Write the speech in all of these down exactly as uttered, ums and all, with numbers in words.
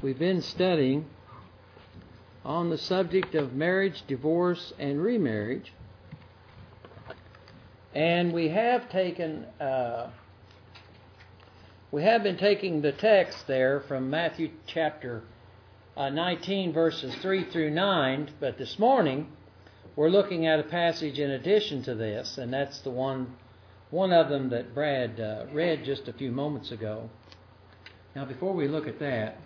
We've been studying on the subject of marriage, divorce, and remarriage. And we have taken, uh, we have been taking the text there from Matthew chapter uh, nineteen, verses three through nine. But this morning, we're looking at a passage in addition to this, and that's the one, one of them that Brad uh, read just a few moments ago. Now, before we look at that,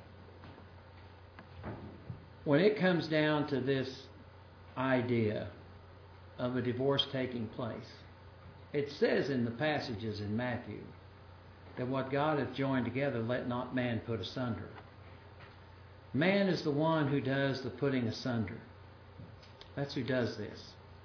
when it comes down to this idea of a divorce taking place, it says in the passages in Matthew that what God hath joined together, let not man put asunder. Man is the one who does the putting asunder. That's who does this.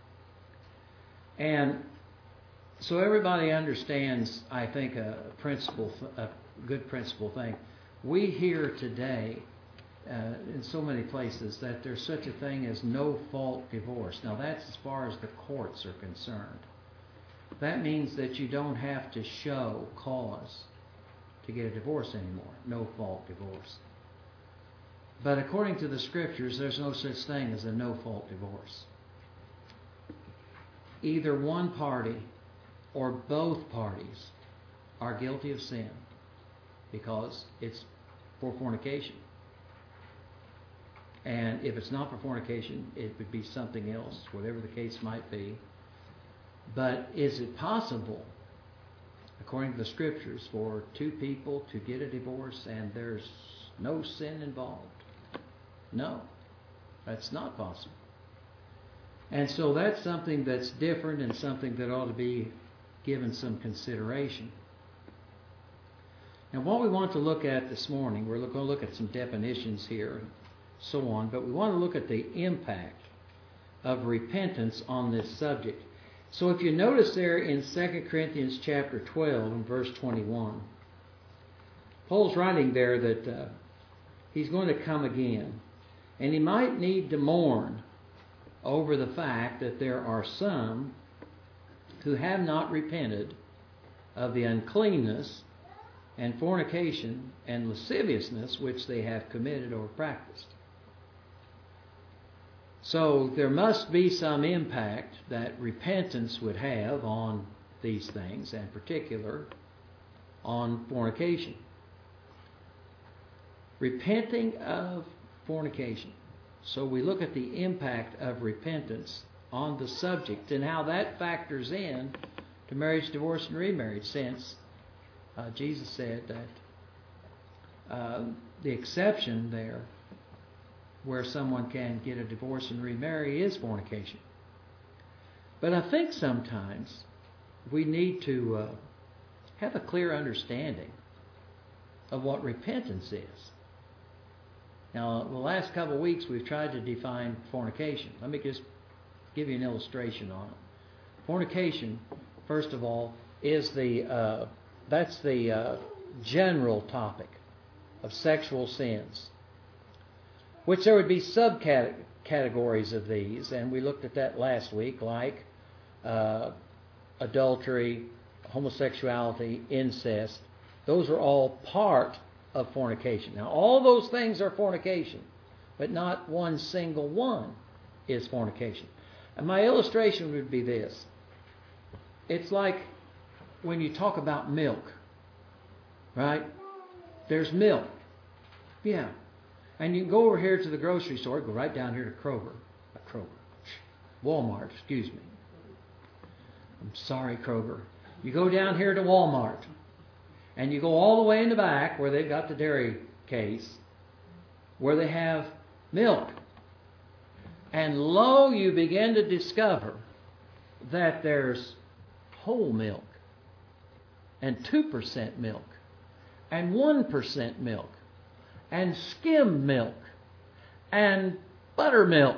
And so everybody understands, I think, a principle, a good principle thing. We hear today Uh, in so many places that there's such a thing as no-fault divorce. Now that's as far as the courts are concerned. That means that you don't have to show cause to get a divorce anymore. No-fault divorce. But according to the Scriptures, there's no such thing as a no-fault divorce. Either one party or both parties are guilty of sin because it's for fornication. And if it's not for fornication, it would be something else, whatever the case might be. But is it possible, according to the Scriptures, for two people to get a divorce and there's no sin involved? No, that's not possible. And so that's something that's different and something that ought to be given some consideration. Now, what we want to look at this morning, we're going to look at some definitions here, so on, but we want to look at the impact of repentance on this subject. So if you notice there in Second Corinthians chapter twelve and verse twenty-one, Paul's writing there that uh, he's going to come again, and he might need to mourn over the fact that there are some who have not repented of the uncleanness and fornication and lasciviousness which they have committed or practiced. So there must be some impact that repentance would have on these things, and in particular on fornication. Repenting of fornication. So we look at the impact of repentance on the subject and how that factors in to marriage, divorce, and remarriage, since uh, Jesus said that uh, the exception there where someone can get a divorce and remarry is fornication. But I think sometimes we need to uh, have a clear understanding of what repentance is. Now, the last couple of weeks we've tried to define fornication. Let me just give you an illustration on it. Fornication, first of all, is the uh, that's the uh, general topic of sexual sins, which there would be subcategories of these, and we looked at that last week, like uh, adultery, homosexuality, incest. Those are all part of fornication. Now, all those things are fornication, but not one single one is fornication. And my illustration would be this. It's like when you talk about milk, right? There's milk. Yeah. And you can go over here to the grocery store, go right down here to Kroger, uh, Kroger, Walmart, excuse me. I'm sorry, Kroger. You go down here to Walmart, and you go all the way in the back where they've got the dairy case, where they have milk. And lo, you begin to discover that there's whole milk, and two percent milk, and one percent milk, and skim milk, and buttermilk.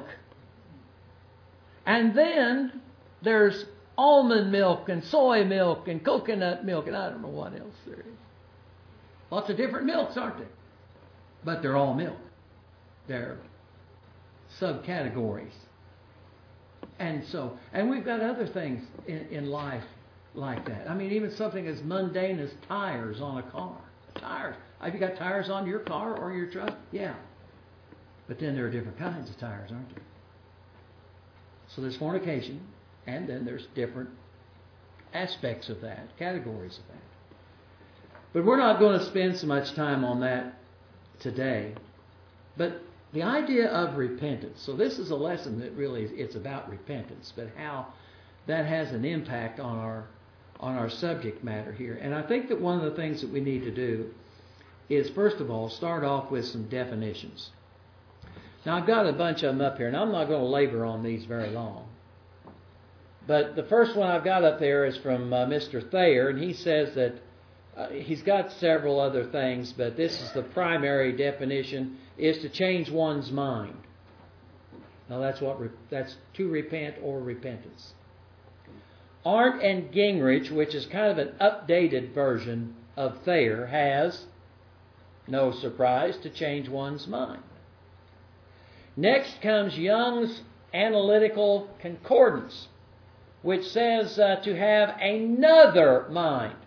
And then there's almond milk, and soy milk, and coconut milk, and I don't know what else there is. Lots of different milks, aren't there? But they're all milk. They're subcategories. And so, and we've got other things in, in life like that. I mean, even something as mundane as tires on a car. tires. Have you got tires on your car or your truck? Yeah. But then there are different kinds of tires, aren't there? So there's fornication, and then there's different aspects of that, categories of that. But we're not going to spend so much time on that today. But the idea of repentance. So this is a lesson that really is, it's about repentance, but how that has an impact on our on our subject matter here. And I think that one of the things that we need to do is, first of all, start off with some definitions. Now, I've got a bunch of them up here, and I'm not going to labor on these very long. But the first one I've got up there is from uh, Mister Thayer, and he says that uh, he's got several other things, but this is the primary definition, is to change one's mind. Now, that's what re- that's to repent or repentance. Arndt and Gingrich, which is kind of an updated version of Thayer, has, no surprise, to change one's mind. Next comes Young's Analytical Concordance, which says uh, to have another mind.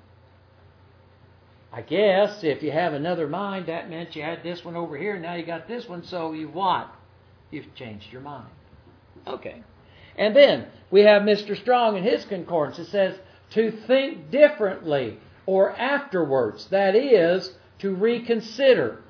I guess if you have another mind, that meant you had this one over here, now you got this one, so you what? You've changed your mind. Okay. And then we have Mister Strong in his concordance. It says to think differently or afterwards. That is, to reconsider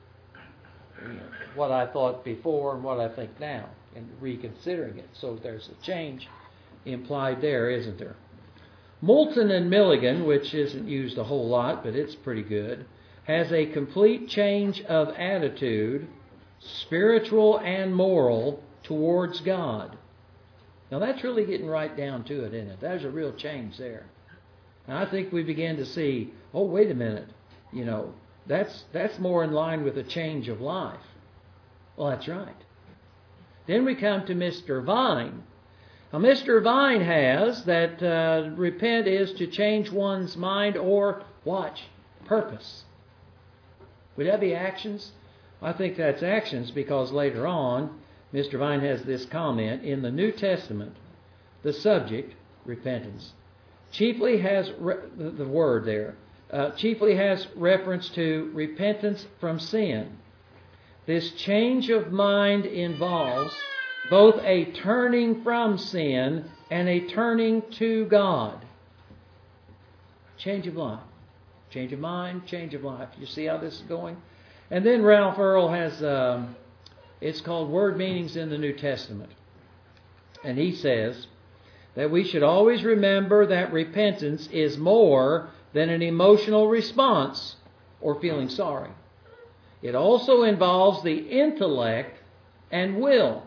what I thought before and what I think now, and reconsidering it. So there's a change implied there, isn't there? Moulton and Milligan, which isn't used a whole lot, but it's pretty good, has a complete change of attitude, spiritual and moral, towards God. Now that's really getting right down to it, isn't it? There's a real change there. And I think we begin to see, oh, wait a minute, you know, that's that's more in line with a change of life. Well, that's right. Then we come to Mister Vine. Now, Mister Vine has that uh, repent is to change one's mind or, watch, purpose. Would that be actions? I think that's actions because later on, Mister Vine has this comment, in the New Testament, the subject, repentance, chiefly has, re- the, the word there, uh, chiefly has reference to repentance from sin. This change of mind involves both a turning from sin and a turning to God. Change of life. Change of mind, change of life. You see how this is going? And then Ralph Earl has, um, it's called Word Meanings in the New Testament. And he says that we should always remember that repentance is more than an emotional response or feeling sorry. It also involves the intellect and will.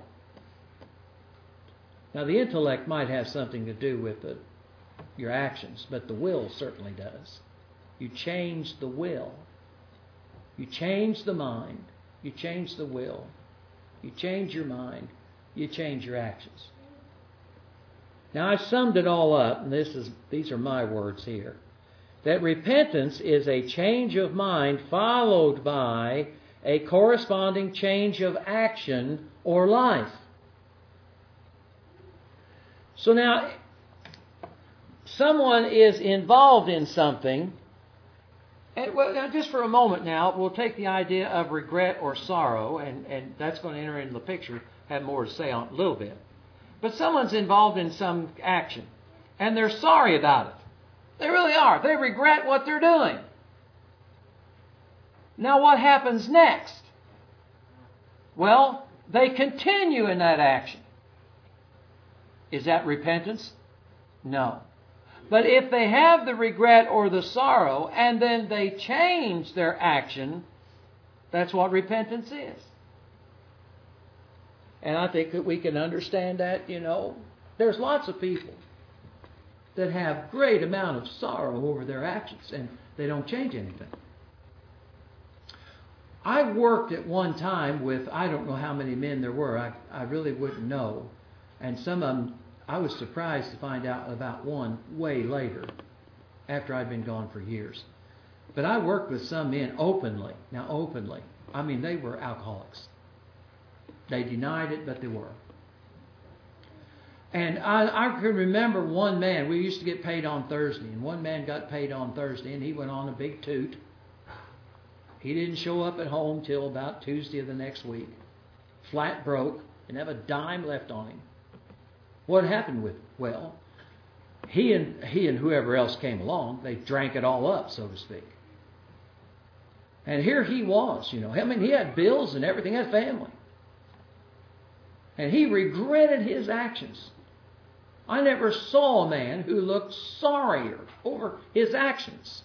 Now, the intellect might have something to do with the, your actions, but the will certainly does. You change the will. You change the mind. You change the will. You change your mind. You change your actions. Now, I've summed it all up, and this is these are my words here. That repentance is a change of mind followed by a corresponding change of action or life. So now, someone is involved in something, and well, now just for a moment now, we'll take the idea of regret or sorrow, and, and that's going to enter into the picture, have more to say on it a little bit. But someone's involved in some action, and they're sorry about it. They really are. They regret what they're doing. Now what happens next? Well, they continue in that action. Is that repentance? No. But if they have the regret or the sorrow and then they change their action, that's what repentance is. And I think that we can understand that, you know, there's lots of people that have great amount of sorrow over their actions and they don't change anything. I worked at one time with, I don't know how many men there were, I, I really wouldn't know. And some of them, I was surprised to find out about one way later, after I'd been gone for years. But I worked with some men openly, now openly. I mean, they were alcoholics. They denied it, but they were. And I, I can remember one man, we used to get paid on Thursday, and one man got paid on Thursday, and he went on a big toot. He didn't show up at home till about Tuesday of the next week. Flat broke, didn't have a dime left on him. What happened with it? Well, he and he and whoever else came along, they drank it all up, so to speak. And here he was, you know. I mean, he had bills and everything, had family. And he regretted his actions. I never saw a man who looked sorrier over his actions.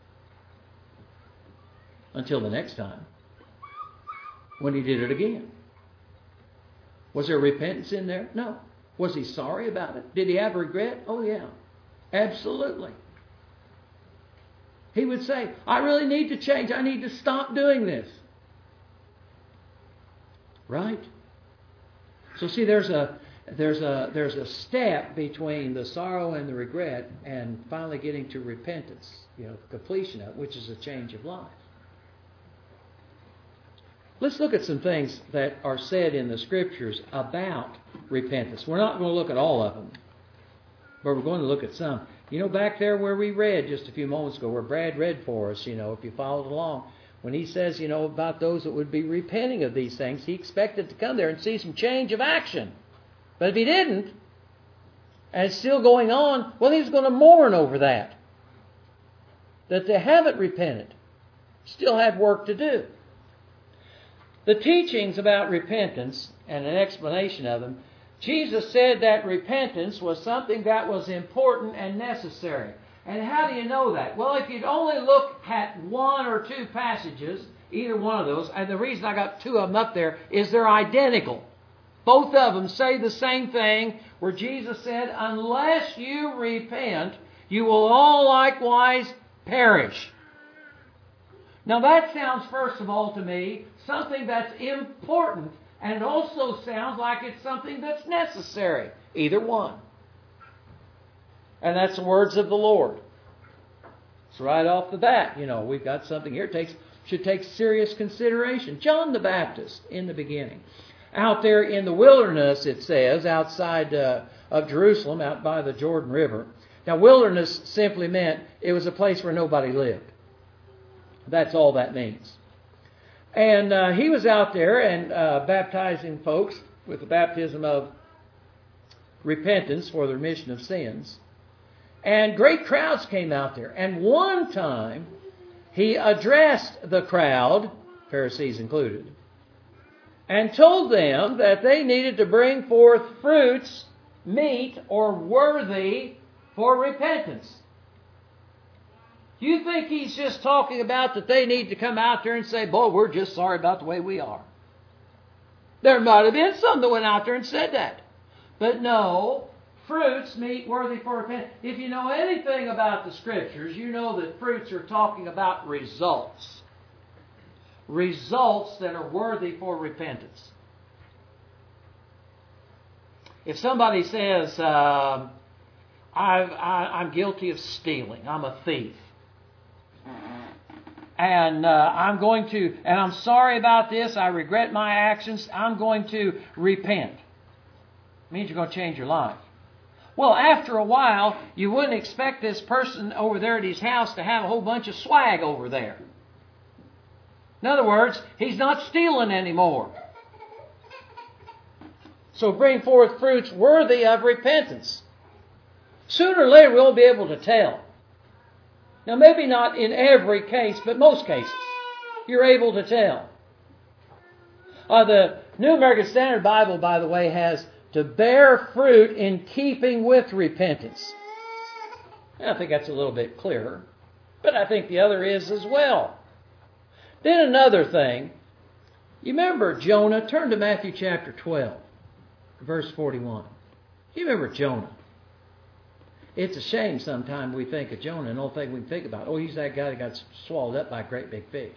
Until the next time, when he did it again. Was there repentance in there? No. Was he sorry about it? Did he have regret? Oh, yeah. Absolutely. He would say, I really need to change. I need to stop doing this. Right? So see, there's a there's a there's a step between the sorrow and the regret and finally getting to repentance, you know, the completion of it, which is a change of life. Let's look at some things that are said in the Scriptures about repentance. We're not going to look at all of them, but we're going to look at some. You know, back there where we read just a few moments ago, where Brad read for us, you know, if you followed along, when he says, you know, about those that would be repenting of these things, he expected to come there and see some change of action. But if he didn't, and it's still going on, well, he's going to mourn over that. That they haven't repented. Still had work to do. The teachings about repentance and an explanation of them, Jesus said that repentance was something that was important and necessary. And how do you know that? Well, if you'd only look at one or two passages, either one of those, and the reason I got two of them up there is they're identical. Both of them say the same thing, where Jesus said, unless you repent, you will all likewise perish. Now that sounds, first of all, to me, something that's important, and it also sounds like it's something that's necessary. Either one. And that's the words of the Lord. So right off the bat, you know, we've got something here that takes, should take serious consideration. John the Baptist, in the beginning. Out there in the wilderness, it says, outside uh, of Jerusalem, out by the Jordan River. Now, wilderness simply meant it was a place where nobody lived. That's all that means. And uh, he was out there and uh, baptizing folks with the baptism of repentance for the remission of sins. And great crowds came out there. And one time, he addressed the crowd, Pharisees included, and told them that they needed to bring forth fruits, meet, or worthy for repentance. Do you think he's just talking about that they need to come out there and say, boy, we're just sorry about the way we are? There might have been some that went out there and said that. But no, fruits, meet, worthy for repentance. If you know anything about the Scriptures, you know that fruits are talking about results. Results that are worthy for repentance. If somebody says, uh, I've, I, I'm guilty of stealing, I'm a thief, and uh, I'm going to, and I'm sorry about this, I regret my actions, I'm going to repent. It means you're going to change your life. Well, after a while, you wouldn't expect this person over there at his house to have a whole bunch of swag over there. In other words, he's not stealing anymore. So bring forth fruits worthy of repentance. Sooner or later, we'll be able to tell. Now, maybe not in every case, but most cases, you're able to tell. Uh, the New American Standard Bible, by the way, has to bear fruit in keeping with repentance. And I think that's a little bit clearer, but I think the other is as well. Then another thing, you remember Jonah? Turn to Matthew chapter twelve, verse forty-one. You remember Jonah? It's a shame sometimes we think of Jonah and don't think we can think about, oh, he's that guy that got swallowed up by a great big fish.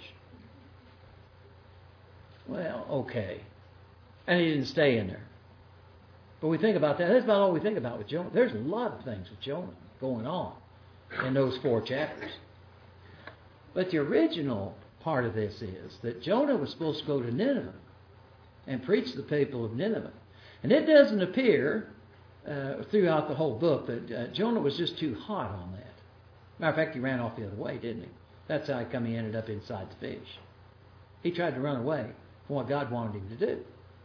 Well, okay. And he didn't stay in there. But we think about that. That's about all we think about with Jonah. There's a lot of things with Jonah going on in those four chapters. But the original part of this is that Jonah was supposed to go to Nineveh and preach to the people of Nineveh. And it doesn't appear uh, throughout the whole book that uh, Jonah was just too hot on that. Matter of fact, he ran off the other way, didn't he? That's how come he ended up inside the fish. He tried to run away from what God wanted him to do.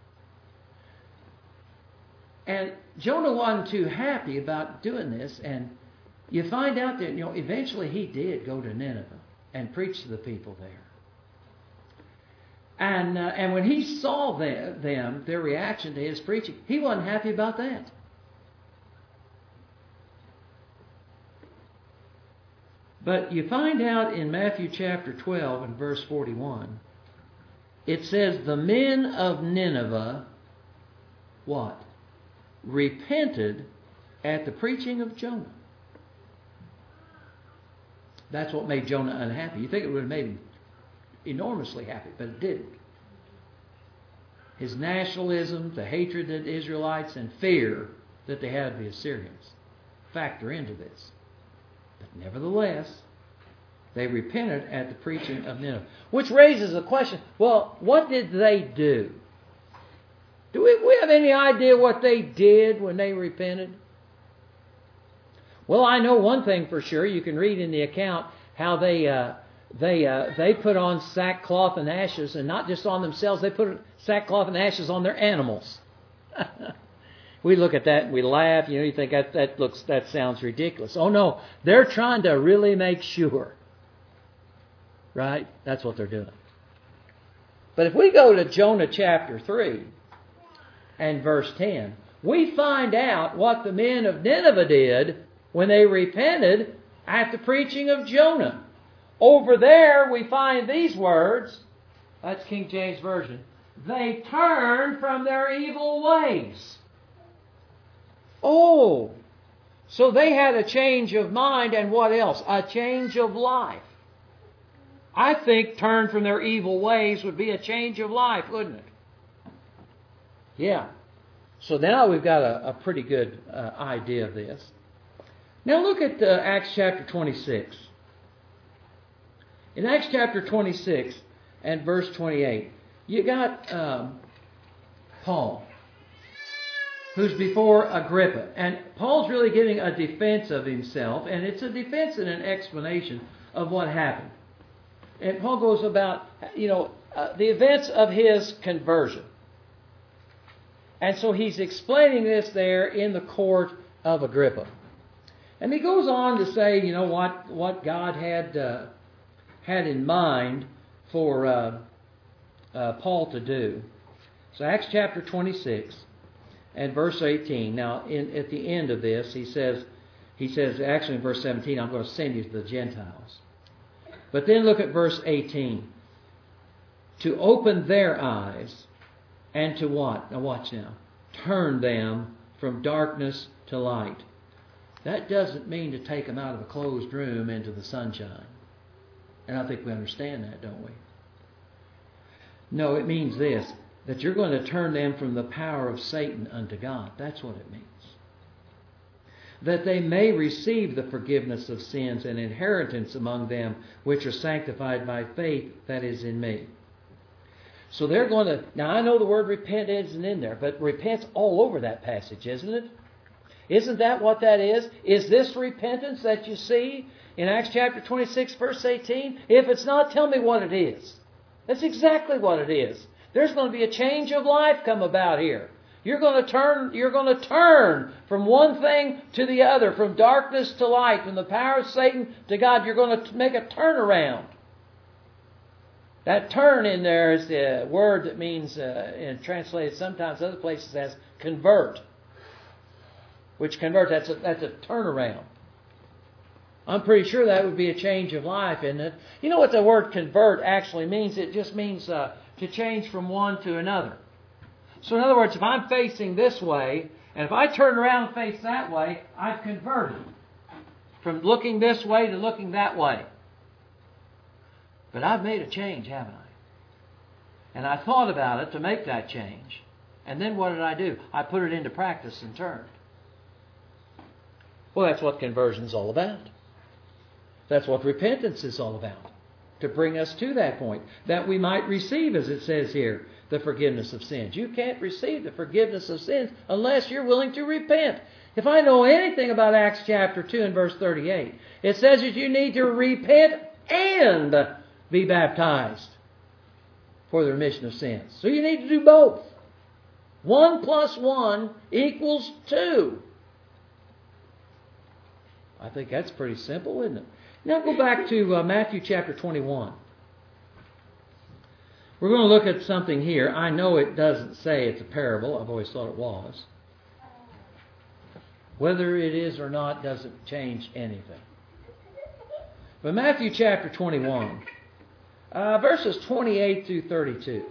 And Jonah wasn't too happy about doing this, and you find out that, you know, eventually he did go to Nineveh and preach to the people there. And uh, and when he saw them, them, their reaction to his preaching, he wasn't happy about that. But you find out in Matthew chapter twelve and verse forty-one, it says, the men of Nineveh, what? Repented at the preaching of Jonah. That's what made Jonah unhappy. You think it would have made him enormously happy, but it didn't. His nationalism, the hatred of the Israelites, and fear that they had of the Assyrians factor into this. But nevertheless, they repented at the preaching of Nineveh. Which raises the question, well, what did they do? Do we, we have any idea what they did when they repented? Well, I know one thing for sure. You can read in the account how they uh, they uh, they put on sackcloth and ashes, and not just on themselves. They put sackcloth and ashes on their animals. We look at that and we laugh. You know, you think that that looks that sounds ridiculous. Oh no, they're trying to really make sure. Right? That's what they're doing. But if we go to Jonah chapter three and verse ten, we find out what the men of Nineveh did when they repented at the preaching of Jonah. Over there we find these words. That's King James Version. They turned from their evil ways. Oh, so they had a change of mind, and what else? A change of life. I think turn from their evil ways would be a change of life, wouldn't it? Yeah. So now we've got a, a pretty good uh, idea of this. Now look at uh, Acts chapter twenty-six. In Acts chapter twenty-six and verse twenty-eight, you got um, Paul, who's before Agrippa. And Paul's really giving a defense of himself, and it's a defense and an explanation of what happened. And Paul goes about, you know, uh, the events of his conversion. And so he's explaining this there in the court of Agrippa. And he goes on to say, you know, what, what God had uh, had in mind for uh, uh, Paul to do. So Acts chapter twenty-six and verse eighteen. Now, in, at the end of this, he says, he says, actually in verse seventeen, I'm going to send you to the Gentiles. But then look at verse eighteen. To open their eyes and to what? Now watch now. Turn them from darkness to light. That doesn't mean to take them out of a closed room into the sunshine. And I think we understand that, don't we? No, it means this, that you're going to turn them from the power of Satan unto God. That's what it means. That they may receive the forgiveness of sins and inheritance among them which are sanctified by faith that is in me. So they're going to... Now, I know the word repent isn't in there, but repent's all over that passage, isn't it? Isn't that what that is? Is this repentance that you see in Acts chapter twenty-six, verse eighteen? If it's not, tell me what it is. That's exactly what it is. There's going to be a change of life come about here. You're going to turn, you're going to turn from one thing to the other, from darkness to light, from the power of Satan to God. You're going to make a turnaround. That turn in there is the word that means, uh, and translated sometimes other places as convert. Which convert, that's a, that's a turnaround. I'm pretty sure that would be a change of life, isn't it? You know what the word convert actually means? It just means uh, to change from one to another. So in other words, if I'm facing this way, and if I turn around and face that way, I've converted from looking this way to looking that way. But I've made a change, haven't I? And I thought about it to make that change. And then what did I do? I put it into practice and turned. Well, that's what conversion is all about. That's what repentance is all about. To bring us to that point. That we might receive, as it says here, the forgiveness of sins. You can't receive the forgiveness of sins unless you're willing to repent. If I know anything about Acts chapter two and verse thirty-eight, it says that you need to repent and be baptized. for the remission of sins. So you need to do both. One plus one equals two. I think that's pretty simple, isn't it? Now go back to uh, Matthew chapter twenty-one. We're going to look at something here. I know it doesn't say it's a parable. I've always thought it was. Whether it is or not doesn't change anything. But Matthew chapter twenty-one, uh, verses twenty-eight through thirty-two.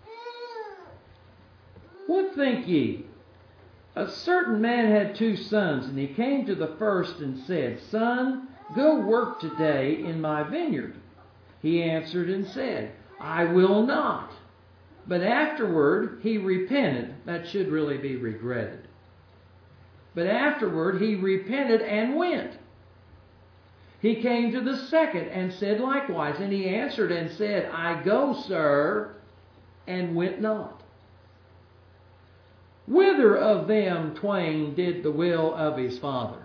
What think ye? A certain man had two sons, and he came to the first and said, Son, go work today in my vineyard. He answered and said, I will not. But afterward he repented. That should really be regretted. But afterward he repented and went. He came to the second and said likewise. And he answered and said, I go, sir, and went not. Whither of them twain did the will of his father?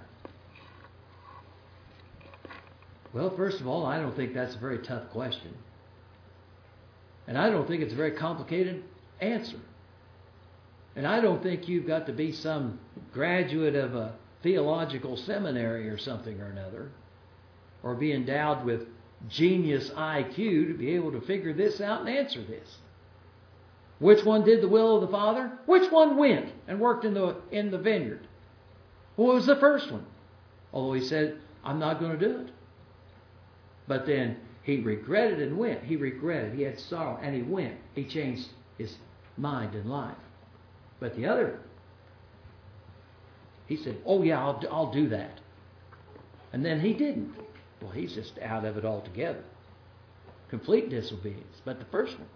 Well, first of all, I don't think that's a very tough question. And I don't think it's a very complicated answer. And I don't think you've got to be some graduate of a theological seminary or something or another, or be endowed with genius I Q to be able to figure this out and answer this. Which one did the will of the Father? Which one went and worked in the in the vineyard? Well, it was the first one. Although he said, I'm not going to do it. But then he regretted and went. He regretted. He had sorrow and he went. He changed his mind and life. But the other, he said, oh yeah, I'll, I'll do that. And then he didn't. Well, he's just out of it altogether. Complete disobedience. But the first one,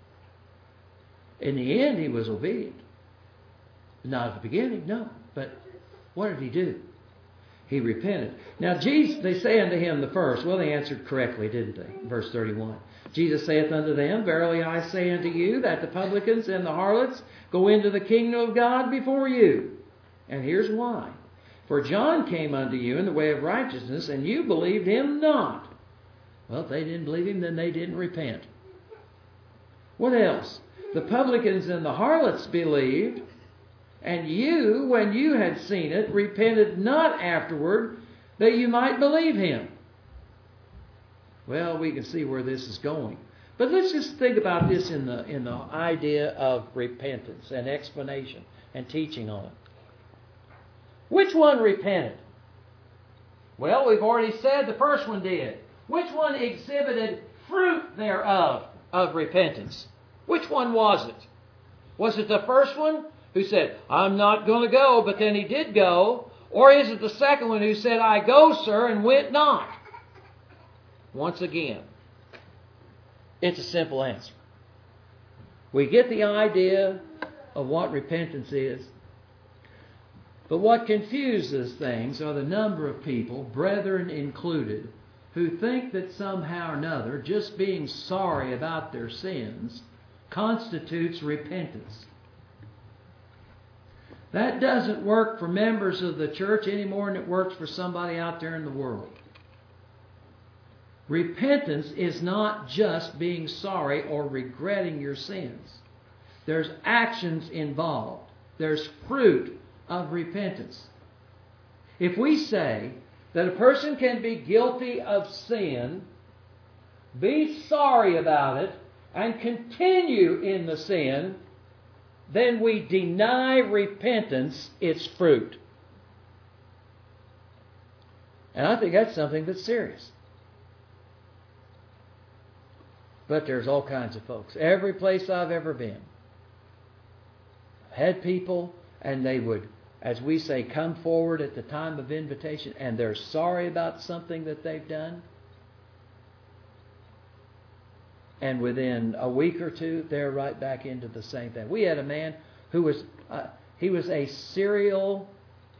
in the end, he was obedient. Not at the beginning, no. But what did he do? He repented. Now, Jesus, they say unto him the first. Well, they answered correctly, didn't they? Verse thirty-one. Jesus saith unto them, Verily I say unto you, that the publicans and the harlots go into the kingdom of God before you. And here's why. For John came unto you in the way of righteousness, and you believed him not. Well, if they didn't believe him, then they didn't repent. What else? The publicans and the harlots believed, and you, when you had seen it, repented not afterward, that you might believe him. Well, we can see where this is going. But let's just think about this in the in the idea of repentance and explanation and teaching on it. Which one repented? Well, we've already said the first one did. Which one exhibited fruit thereof of repentance? Which one was it? Was it the first one who said, I'm not going to go, but then he did go? Or is it the second one who said, I go, sir, and went not? Once again, it's a simple answer. We get the idea of what repentance is. But what confuses things are the number of people, brethren included, who think that somehow or another just being sorry about their sins constitutes repentance. That doesn't work for members of the church any more than it works for somebody out there in the world. Repentance is not just being sorry or regretting your sins. There's actions involved. There's fruit of repentance. If we say that a person can be guilty of sin, be sorry about it, and continue in the sin, then we deny repentance its fruit. And I think that's something that's serious. But there's all kinds of folks. Every place I've ever been, I've had people, and they would, as we say, come forward at the time of invitation, and they're sorry about something that they've done. And within a week or two, they're right back into the same thing. We had a man who was, uh, he was a serial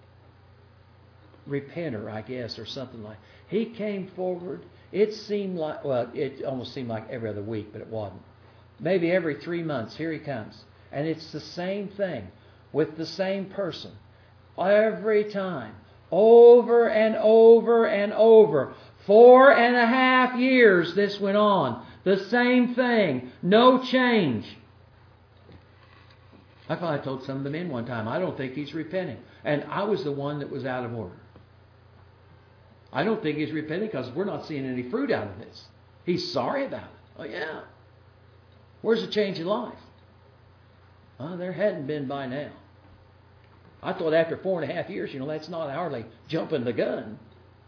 repenter, I guess, or something like that. He came forward. It seemed like, well, it almost seemed like every other week, but it wasn't. Maybe every three months, here he comes. And it's the same thing with the same person. Every time. Over and over and over. Four and a half years this went on. The same thing. No change. I thought I told some of the men one time, I don't think he's repenting. And I was the one that was out of order. I don't think he's repenting because we're not seeing any fruit out of this. He's sorry about it. Oh, yeah. Where's the change in life? Well, there hadn't been by now. I thought after four and a half years, you know, that's not hardly jumping the gun.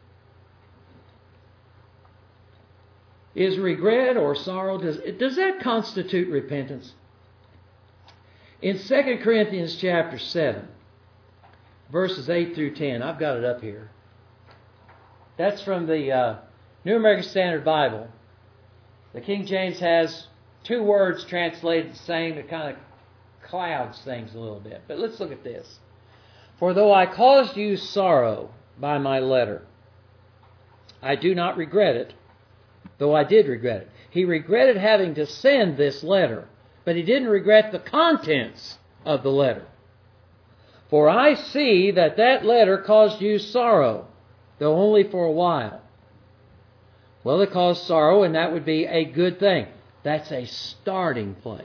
Is regret or sorrow, does, does that constitute repentance? In Second Corinthians chapter seven, verses eight through ten, I've got it up here. That's from the uh, New American Standard Bible. The King James has two words translated the same. It kind of clouds things a little bit. But let's look at this. For though I caused you sorrow by my letter, I do not regret it, though I did regret it. He regretted having to send this letter, but he didn't regret the contents of the letter. For I see that that letter caused you sorrow, though only for a while. Well, it caused sorrow, and that would be a good thing. That's a starting place.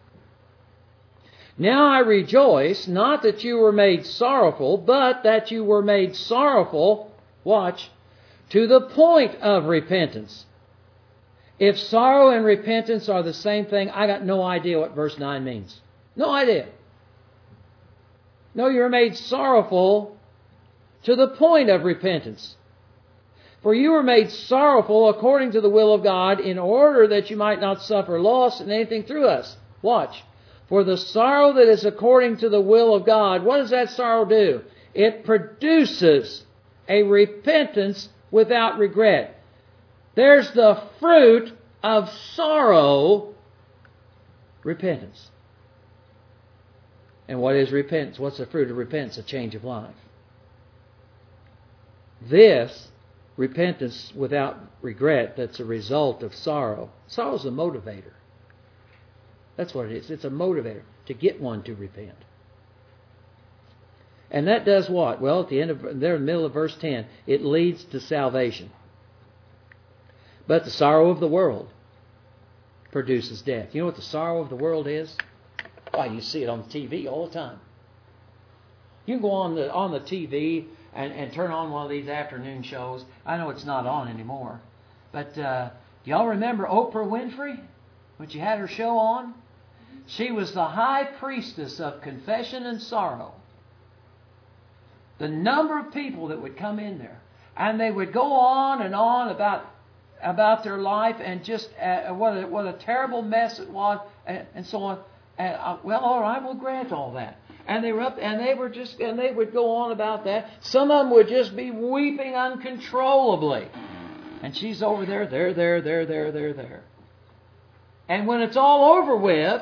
Now I rejoice, not that you were made sorrowful, but that you were made sorrowful, watch, to the point of repentance. If sorrow and repentance are the same thing, I got no idea what verse nine means. No idea. No, you're made sorrowful to the point of repentance. For you were made sorrowful according to the will of God, in order that you might not suffer loss in anything through us. Watch. For the sorrow that is according to the will of God, what does that sorrow do? It produces a repentance without regret. There's the fruit of sorrow, repentance. And what is repentance? What's the fruit of repentance? A change of life. This repentance without regret that's a result of sorrow. Sorrow is a motivator. That's what it is. It's a motivator to get one to repent. And that does what? Well, at the end of there in the middle of verse ten, it leads to salvation. But the sorrow of the world produces death. You know what the sorrow of the world is? Why, you see it on the T V all the time. You can go on the on the T V and, and turn on one of these afternoon shows. I know it's not on anymore. But uh, do y'all remember Oprah Winfrey? When she had her show on? She was the high priestess of confession and sorrow. The number of people that would come in there, and they would go on and on about about their life and just uh, what, a, what a terrible mess it was, and, and so on. And, uh, well, all right, we'll grant all that. And they were up, and they were just, and they would go on about that. Some of them would just be weeping uncontrollably, and she's over there, there, there, there, there, there, there. And when it's all over with,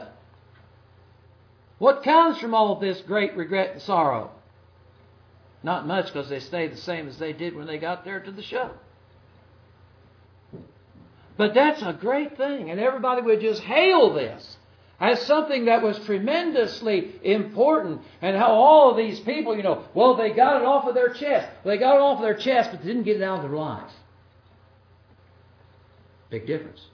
what comes from all of this great regret and sorrow? Not much, because they stay the same as they did when they got there to the show. But that's a great thing, and everybody would just hail this as something that was tremendously important, and how all of these people, you know, well, they got it off of their chest. They got it off of their chest, but they didn't get it out of their lives. Big difference.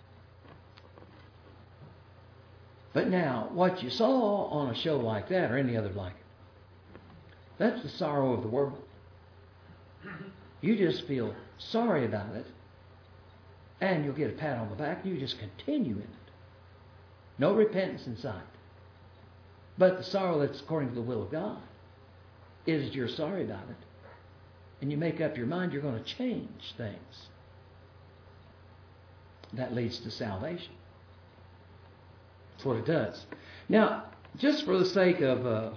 But now, what you saw on a show like that, or any other like it, that's the sorrow of the world. You just feel sorry about it, and you'll get a pat on the back, and you just continue in it. No repentance in sight. But the sorrow that's according to the will of God is you're sorry about it, and you make up your mind you're going to change things. That leads to salvation. That's what it does. Now, just for the sake of, uh,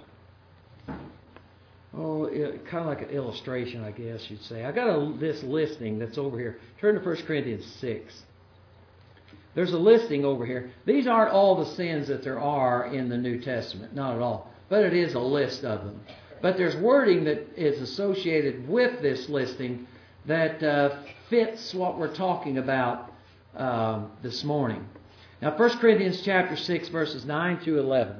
oh, it, kind of like an illustration, I guess you'd say. I got a, this listing that's over here. Turn to First Corinthians six. There's a listing over here. These aren't all the sins that there are in the New Testament. Not at all. But it is a list of them. But there's wording that is associated with this listing that uh, fits what we're talking about uh, this morning. Now, First Corinthians chapter six, verses nine through eleven.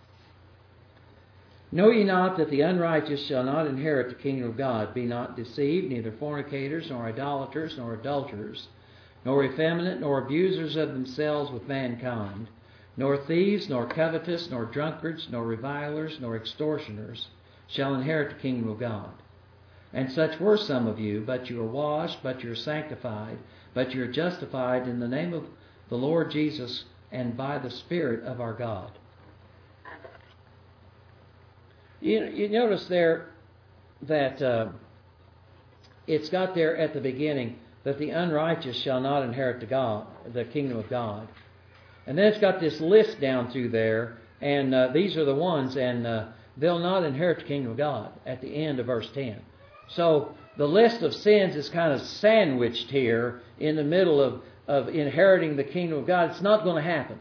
Know ye not that the unrighteous shall not inherit the kingdom of God? Be not deceived, neither fornicators, nor idolaters, nor adulterers, nor effeminate, nor abusers of themselves with mankind, nor thieves, nor covetous, nor drunkards, nor revilers, nor extortioners shall inherit the kingdom of God. And such were some of you, but you are washed, but you are sanctified, but you are justified in the name of the Lord Jesus and by the Spirit of our God. You, you notice there that uh, it's got there at the beginning that the unrighteous shall not inherit the God, the kingdom of God. And then it's got this list down through there, and uh, these are the ones, and uh, they'll not inherit the kingdom of God at the end of verse ten. So the list of sins is kind of sandwiched here in the middle of, of inheriting the kingdom of God. It's not going to happen.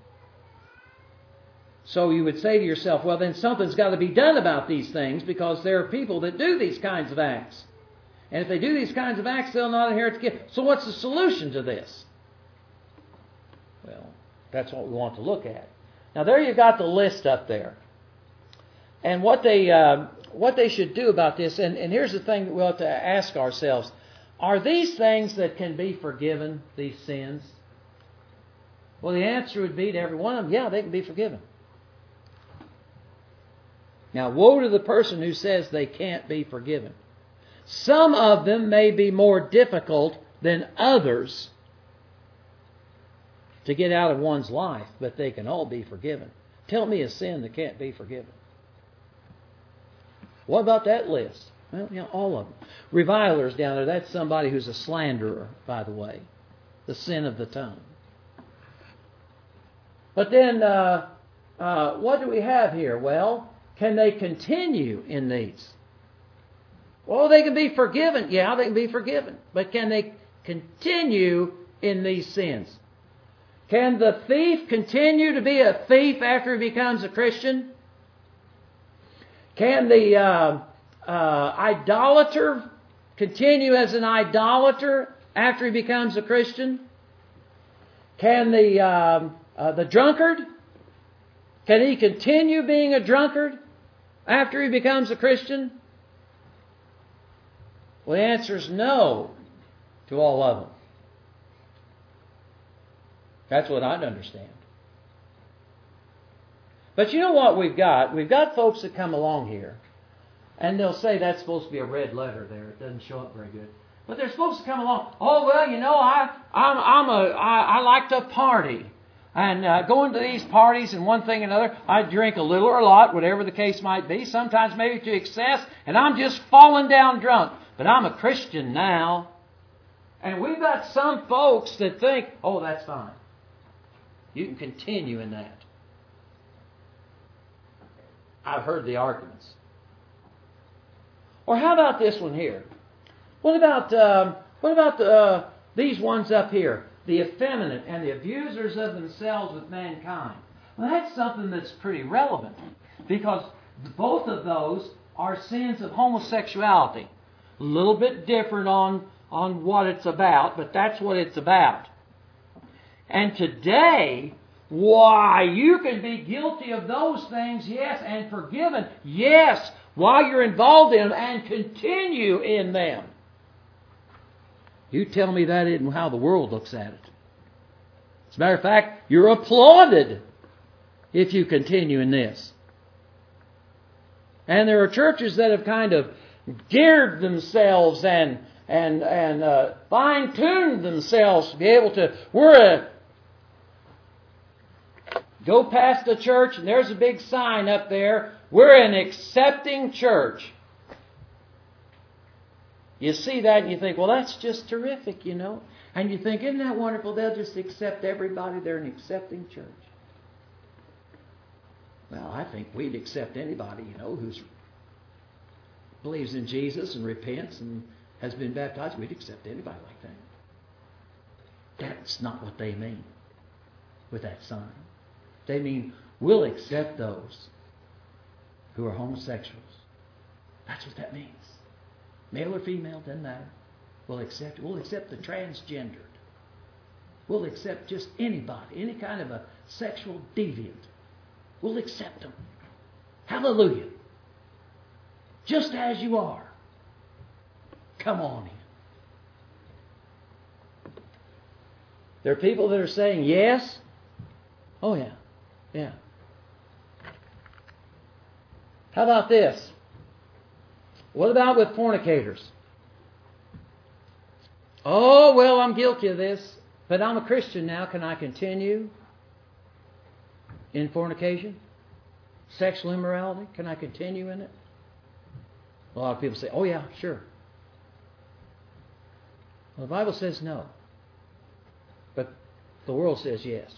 So you would say to yourself, well, then something's got to be done about these things, because there are people that do these kinds of acts. And if they do these kinds of acts, they'll not inherit the kingdom. So what's the solution to this? Well, that's what we want to look at. Now there you've got the list up there. And what they uh, what they should do about this, and, and here's the thing that we'll have to ask ourselves. Are these things that can be forgiven, these sins? Well, the answer would be to every one of them, yeah, they can be forgiven. Now, woe to the person who says they can't be forgiven. Some of them may be more difficult than others to get out of one's life, but they can all be forgiven. Tell me a sin that can't be forgiven. What about that list? Well, yeah, all of them. Revilers down there, that's somebody who's a slanderer, by the way. The sin of the tongue. But then, uh, uh, what do we have here? Well, can they continue in these? Well, they can be forgiven. Yeah, they can be forgiven. But can they continue in these sins? Can the thief continue to be a thief after he becomes a Christian? Can the uh, uh, idolater continue as an idolater after he becomes a Christian? Can the uh, uh, the drunkard, can he continue being a drunkard after he becomes a Christian? Well, the answer is no to all of them. That's what I'd understand. But you know what we've got? We've got folks that come along here, and they'll say that's supposed to be a red letter there. It doesn't show up very good. But they're supposed to come along. Oh, well, you know, I I'm, I'm a I, I like to party. And uh, going to these parties and one thing and another, I drink a little or a lot, whatever the case might be, sometimes maybe to excess, and I'm just falling down drunk. But I'm a Christian now. And we've got some folks that think, oh, that's fine. You can continue in that. I've heard the arguments. Or how about this one here? What about um, what about the, uh, these ones up here? The effeminate and the abusers of themselves with mankind. Well, that's something that's pretty relevant, because both of those are sins of homosexuality. A little bit different on, on what it's about, but that's what it's about. And today, why, you can be guilty of those things, yes, and forgiven, yes, while you're involved in them, and continue in them. You tell me that isn't how the world looks at it. As a matter of fact, you're applauded if you continue in this. And there are churches that have kind of geared themselves and and and uh, fine-tuned themselves to be able to. We're a go past the church and there's a big sign up there. We're an accepting church. You see that and you think, well, that's just terrific, you know. And you think, isn't that wonderful? They'll just accept everybody. They're an accepting church. Well, I think we'd accept anybody, you know, who's believes in Jesus and repents and has been baptized. We'd accept anybody like that. That's not what they mean with that sign. They mean we'll accept those who are homosexuals. That's what that means. Male or female, doesn't matter. We'll accept We'll accept the transgendered. We'll accept just anybody, any kind of a sexual deviant. We'll accept them. Hallelujah. Just as you are. Come on in. There are people that are saying yes. Oh yeah, yeah. How about this? What about with fornicators? Oh, well, I'm guilty of this, but I'm a Christian now. Can I continue in fornication? Sexual immorality? Can I continue in it? A lot of people say, oh yeah, sure. Well, the Bible says no. But the world says yes.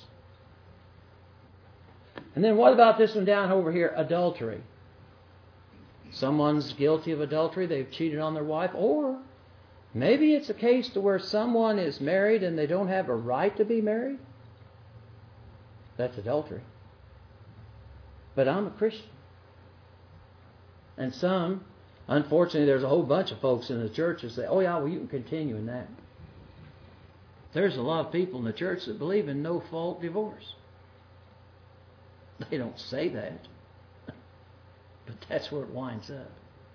And then what about this one down over here? Adultery. Someone's guilty of adultery. They've cheated on their wife. Or maybe it's a case to where someone is married and they don't have a right to be married. That's adultery. But I'm a Christian. And some, unfortunately, there's a whole bunch of folks in the church that say, oh yeah, well you can continue in that. There's a lot of people in the church that believe in no-fault divorce. They don't say that. But that's where it winds up.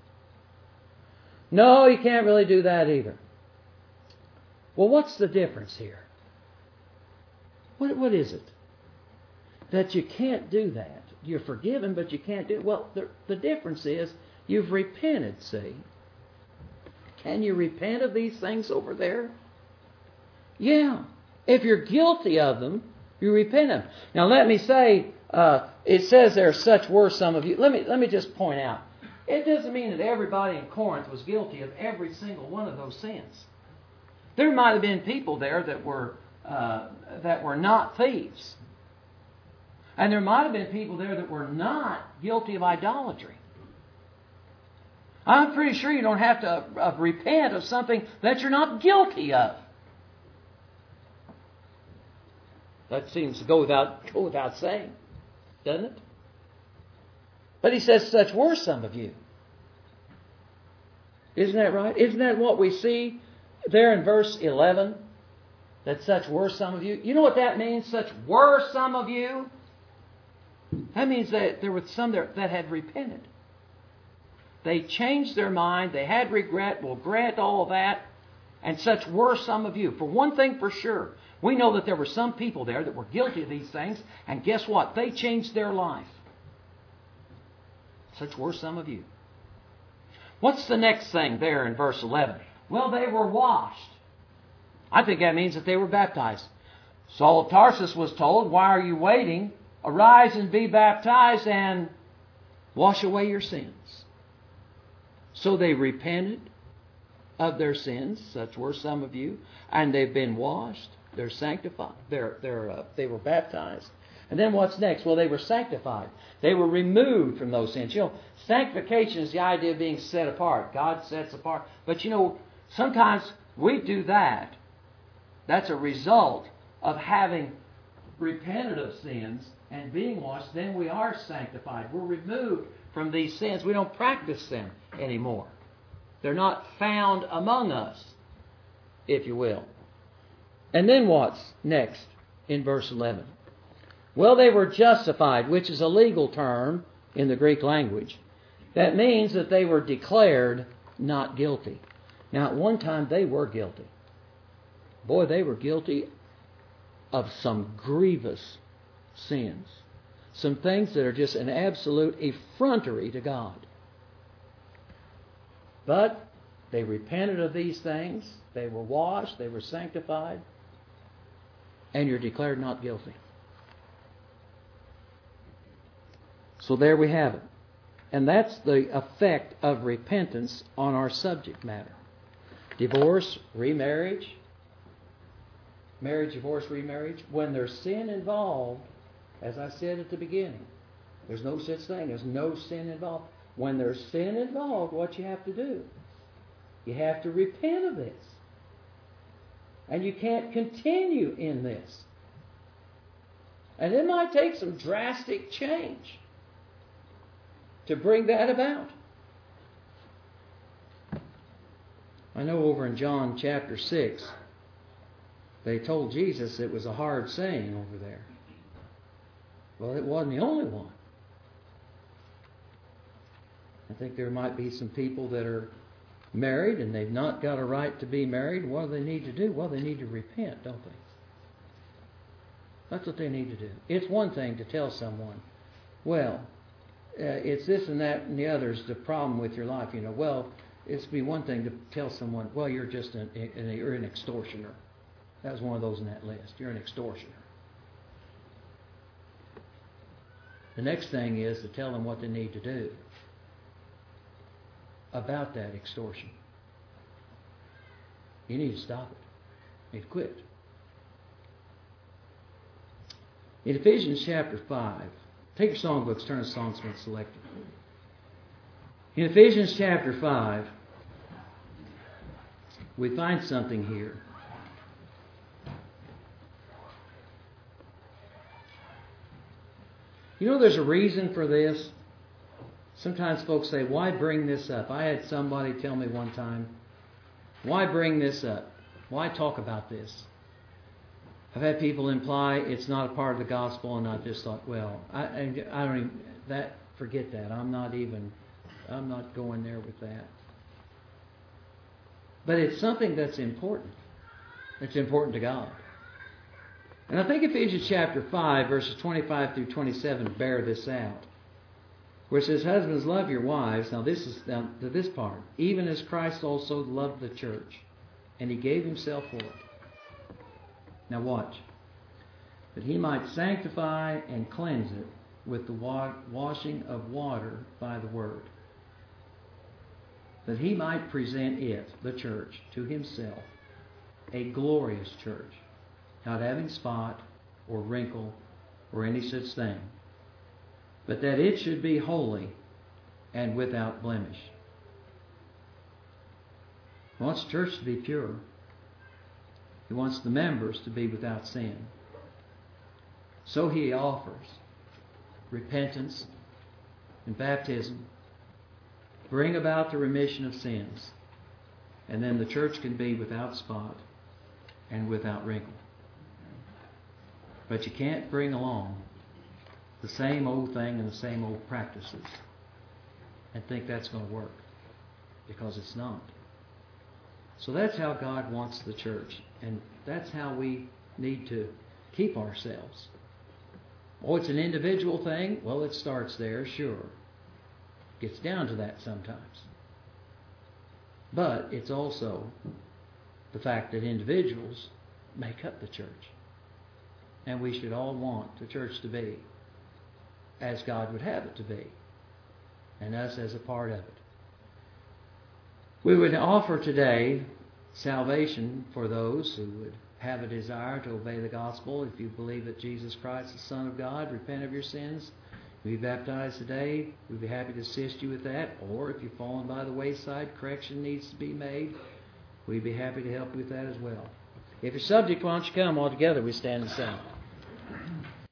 No, you can't really do that either. Well, what's the difference here? What, what is it? That you can't do that. You're forgiven, but you can't do it. Well, the, the difference is you've repented, see. Can you repent of these things over there? Yeah. If you're guilty of them, you repent of them. Now, let me say, uh, it says there, such were some of you. Let me, let me just point out. It doesn't mean that everybody in Corinth was guilty of every single one of those sins. There might have been people there that were uh, that were not thieves. And there might have been people there that were not guilty of idolatry. I'm pretty sure you don't have to uh, repent of something that you're not guilty of. That seems to go without, go without saying, doesn't it? But he says, such were some of you. Isn't that right? Isn't that what we see there in verse eleven? That such were some of you. You know what that means? Such were some of you. That means that there were some there that had repented. They changed their mind. They had regret. We'll grant all of that. And such were some of you. For one thing for sure, we know that there were some people there that were guilty of these things. And guess what? They changed their life. Such were some of you. What's the next thing there in verse eleven? Well, they were washed. I think that means that they were baptized. Saul of Tarsus was told, why are you waiting? Arise and be baptized and wash away your sins. So they repented of their sins, such were some of you, and they've been washed. They're sanctified. They're, they're, uh, they were baptized. And then what's next? Well, they were sanctified. They were removed from those sins. You know, sanctification is the idea of being set apart. God sets apart. But you know, sometimes we do that. That's a result of having repented of sins and being washed. Then we are sanctified. We're removed from these sins. We don't practice them anymore. They're not found among us, if you will. And then what's next in verse eleven? Well, they were justified, which is a legal term in the Greek language. That means that they were declared not guilty. Now, at one time, they were guilty. Boy, they were guilty of some grievous sins. Some things that are just an absolute effrontery to God. But they repented of these things. They were washed. They were sanctified. And you're declared not guilty. So there we have it. And that's the effect of repentance on our subject matter. Divorce, remarriage, marriage, divorce, remarriage. When there's sin involved, as I said at the beginning, there's no such thing. There's no sin involved. When there's sin involved, what you have to do? You have to repent of this. And you can't continue in this. And it might take some drastic change to bring that about. I know over in John chapter six, they told Jesus it was a hard saying over there. Well, it wasn't the only one. I think there might be some people that are married and they've not got a right to be married. What do they need to do? Well, they need to repent, don't they? That's what they need to do. It's one thing to tell someone, well, uh, it's this and that and the other is the problem with your life. You know, well, it's be one thing to tell someone, well, you're just an, an, you're an extortioner. That was one of those in that list. You're an extortioner. The next thing is to tell them what they need to do about that extortion. You need to stop it. You need to quit. In Ephesians chapter five, take your songbooks, turn to Songs Been Selected. In Ephesians chapter five, we find something here. You know, there's a reason for this. Sometimes folks say, why bring this up? I had somebody tell me one time, why bring this up? Why talk about this? I've had people imply it's not a part of the gospel, and I just thought, well, I, I, I don't even, that, forget that. I'm not even, I'm not going there with that. But it's something that's important. It's important to God. And I think Ephesians chapter five, verses twenty-five through twenty-seven bear this out. Where it says, husbands, love your wives. Now this is down to this part. Even as Christ also loved the church, and he gave himself for it. Now watch. That he might sanctify and cleanse it with the wa- washing of water by the word. That he might present it, the church, to himself, a glorious church, not having spot or wrinkle or any such thing, but that it should be holy and without blemish. He wants the church to be pure. He wants the members to be without sin. So he offers repentance and baptism, bring about the remission of sins, and then the church can be without spot and without wrinkle. But you can't bring along the same old thing and the same old practices and think that's going to work, because it's not. So that's how God wants the church, and that's how we need to keep ourselves. Oh, it's an individual thing? Well, it starts there, sure. Gets down to that sometimes. But it's also the fact that individuals make up the church. And we should all want the church to be as God would have it to be, and us as a part of it. We would offer today salvation for those who would have a desire to obey the gospel. If you believe that Jesus Christ is the Son of God, repent of your sins, be baptized today. We'd be happy to assist you with that. Or if you've fallen by the wayside, correction needs to be made, we'd be happy to help you with that as well. If you're subject, why don't you come all together? We stand and sing.